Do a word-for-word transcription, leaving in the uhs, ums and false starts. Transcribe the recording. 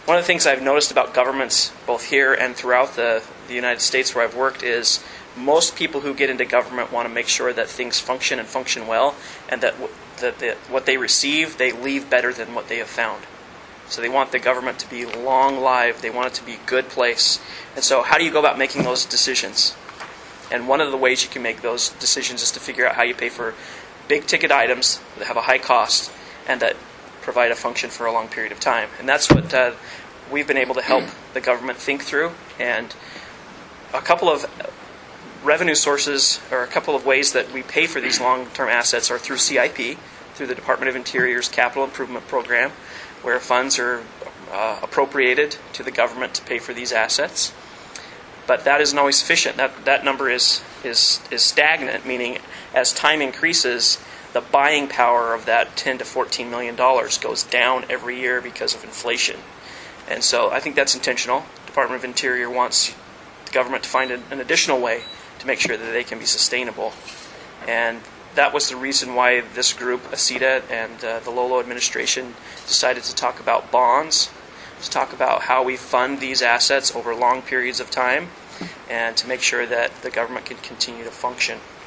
one of the things I've noticed about governments, both here and throughout the, the United States where I've worked, is most people who get into government want to make sure that things function and function well, and that, w- that the, what they receive, they leave better than what they have found. So they want the government to be long-lived. They want it to be a good place. And so how do you go about making those decisions? And one of the ways you can make those decisions is to figure out how you pay for big-ticket items that have a high cost and that provide a function for a long period of time. And that's what uh, we've been able to help the government think through. And a couple of revenue sources, or a couple of ways that we pay for these long-term assets, are through C I P, through the Department of Interior's Capital Improvement Program, where funds are uh, appropriated to the government to pay for these assets. But that isn't always sufficient. That that number is is is stagnant, meaning as time increases, the buying power of that ten to fourteen million dollars goes down every year because of inflation. And so I think that's intentional. The Department of Interior wants the government to find an, an additional way to make sure that they can be sustainable. And that was the reason why this group, ASETA and uh, the Lolo administration, decided to talk about bonds, to talk about how we fund these assets over long periods of time, and to make sure that the government can continue to function.